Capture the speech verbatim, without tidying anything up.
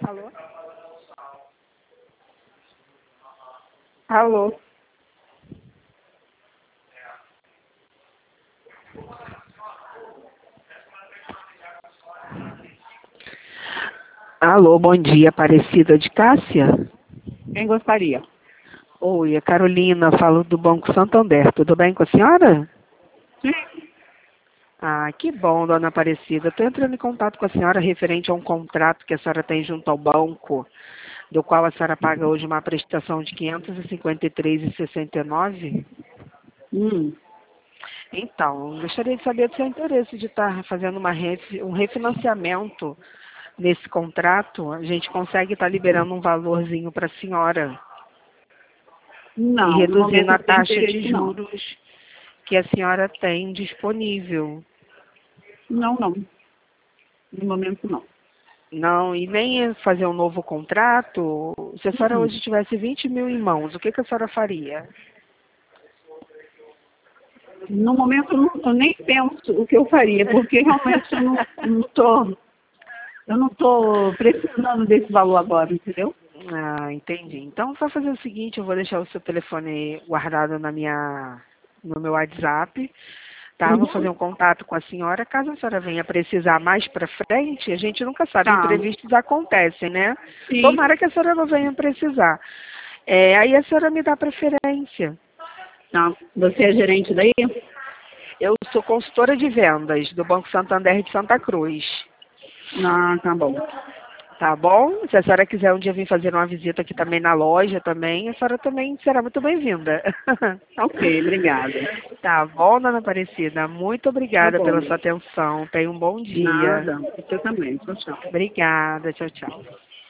Alô? Alô? Alô, bom dia, Aparecida de Cássia? Quem gostaria? Oi, é Carolina, falo do Banco Santander. Tudo bem com a senhora? Sim. Ah, que bom, dona Aparecida. Estou entrando em contato com a senhora referente a um contrato que a senhora tem junto ao banco, do qual a senhora paga hoje uma prestação de quinhentos e cinquenta e três reais e sessenta e nove centavos. Hum. Então, gostaria de saber do seu interesse de estar fazendo uma ref- um refinanciamento nesse contrato. A gente consegue estar liberando um valorzinho para a senhora e Não, no reduzindo momento a não tem taxa de interesse, não. juros que a senhora tem disponível. Não, não. No momento, não. Não, e nem fazer um novo contrato. Se a senhora Hum. hoje tivesse vinte mil em mãos, o que, que a senhora faria? No momento, eu, não, eu nem penso o que eu faria, porque realmente eu não não tô, eu não estou precisando desse valor agora, entendeu? Ah, entendi. Então, só fazer o seguinte, eu vou deixar o seu telefone guardado na minha, no meu WhatsApp, tá? Vou fazer Uhum. um contato com a senhora. Caso a senhora venha precisar mais para frente, a gente nunca sabe, Tá. imprevistos acontecem, né? Sim. Tomara que a senhora não venha precisar. É, aí a senhora me dá preferência. Tá. Você é gerente daí? Eu sou consultora de vendas do Banco Santander de Santa Cruz. Ah, tá bom. Tá bom? Se a senhora quiser um dia vir fazer uma visita aqui também na loja também, a senhora também será muito bem-vinda. Ok, obrigada. Tá bom, dona Aparecida? Muito Tá obrigada pela bom. sua atenção. Tenha um bom dia. Nada. Você também. Tchau, tchau. Obrigada. Tchau, tchau.